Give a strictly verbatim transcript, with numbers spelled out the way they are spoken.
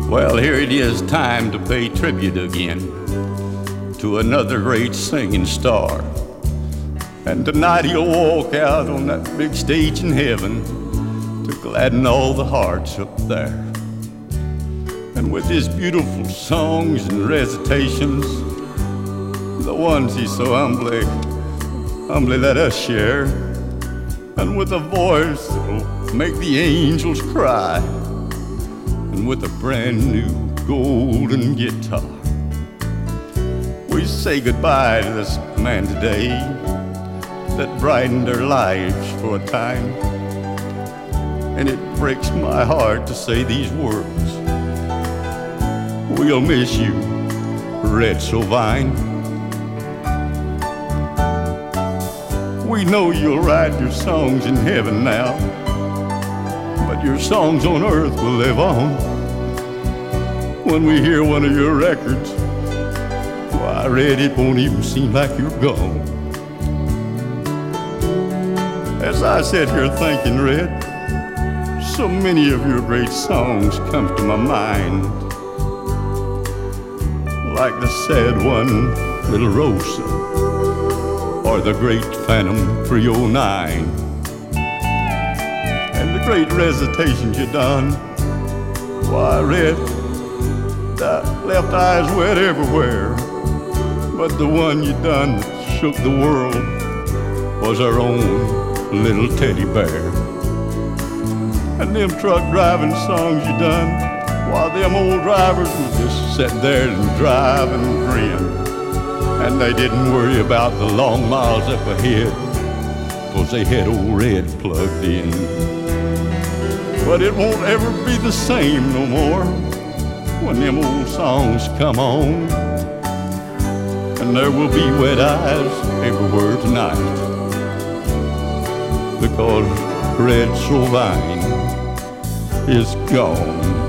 Well, here it is, time to pay tribute again to another great singing star. And tonight he'll walk out on that big stage in heaven to gladden all the hearts up there. And with his beautiful songs and recitations, the ones he so humbly, humbly let us share, and with a voice that'll make the angels cry, and with a brand new golden guitar, we say goodbye to this man today that brightened their lives for a time. And it breaks my heart to say these words: we'll miss you, Red Sylvain. We know you'll write your songs in heaven now, but your songs on earth will live on. When we hear one of your records, why, Red, it won't even seem like you're gone. As I sit here thinking, Red, so many of your great songs come to my mind, like the sad one, Little Rosa, or the great Phantom three oh nine, and the great recitations you done. Why, Red, that left eyes wet everywhere, but the one you done that shook the world was our own little teddy bear. And them truck driving songs you done, while them old drivers would just sit there and drive and grin, and they didn't worry about the long miles up ahead, 'cause they had old Red plugged in. But it won't ever be the same no more when them old songs come on, and there will be wet eyes everywhere tonight, because Red Sylvain is gone.